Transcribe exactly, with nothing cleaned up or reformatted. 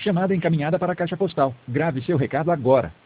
Chamada encaminhada para a caixa postal. Grave seu recado agora.